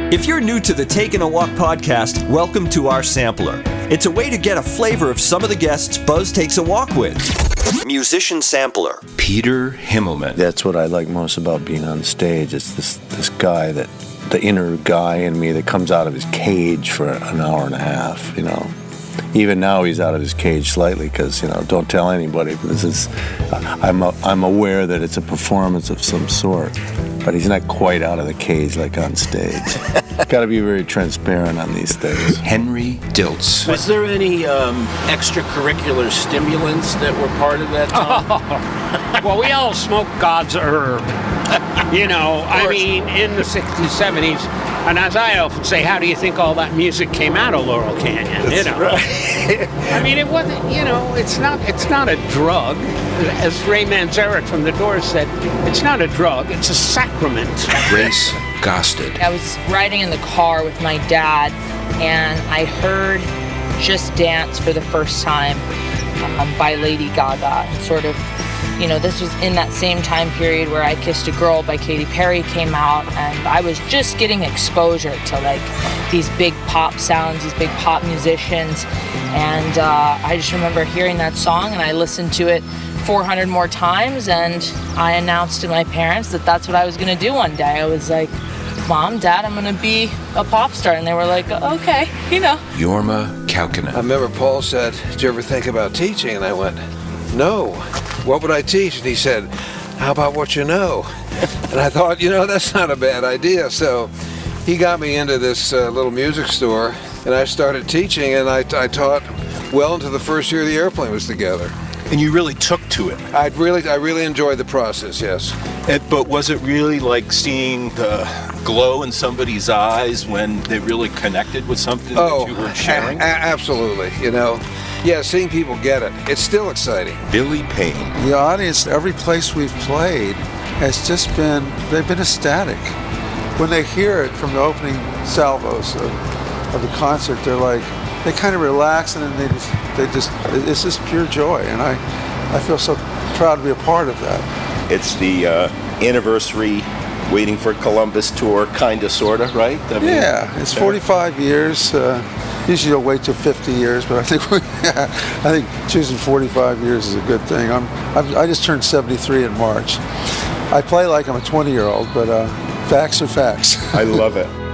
If you're new to the Taking a Walk podcast, welcome to our sampler. It's a way to get a flavor of some of the guests Buzz takes a walk with. Musician sampler. Peter Himmelman. That's what I like most about being on stage. It's this guy, that the inner guy in me that comes out of his cage for an hour and a half, you know. Even now he's out of his cage slightly because, you know, don't tell anybody. This is, I'm aware that it's a performance of some sort, but he's not quite out of the cage like on stage. Got to be very transparent on these things. Henry Diltz. Was there any extracurricular stimulants that were part of that time? Well, we all smoked God's herb. You know, I mean, in the 60s, 70s. And as I often say, how do you think all that music came out of Laurel Canyon? That's, you know, right. I mean, it wasn't. You know, it's not a drug, as Ray Manzarek from The Doors said. It's not a drug. It's a sacrament. Grace Gosted. I was riding in the car with my dad, and I heard "Just Dance" for the first time by Lady Gaga. And sort of, you know, this was in that same time period where I Kissed a Girl by Katy Perry came out, and I was just getting exposure to like these big pop sounds, these big pop musicians, and I just remember hearing that song, and I listened to it 400 more times, and I announced to my parents that that's what I was going to do one day. I was like, Mom, Dad, I'm going to be a pop star, and they were like, okay, you know. Jorma Kaukonen. I remember Paul said, did you ever think about teaching? And I went, no. What would I teach? And he said, how about what you know? And I thought, you know, that's not a bad idea. So he got me into this little music store, and I started teaching, and I taught well into the first year the airplane was together. And you really took to it. I really enjoyed the process, yes. But was it really like seeing the glow in somebody's eyes when they really connected with something that you were sharing? Absolutely, you know. Yeah, seeing people get it. It's still exciting. Billy Payne. The audience, every place we've played, has just been, they've been ecstatic. When they hear it from the opening salvos of the concert, they're like, they kind of relax, and then it's just pure joy, and I feel so proud to be a part of that. It's the anniversary Waiting for Columbus tour, kind of, sort of, right? I mean, yeah, it's 45 years. Usually you'll wait till 50 years, but I think choosing 45 years is a good thing. I just turned 73 in March. I play like I'm a 20-year-old, but facts are facts. I love it.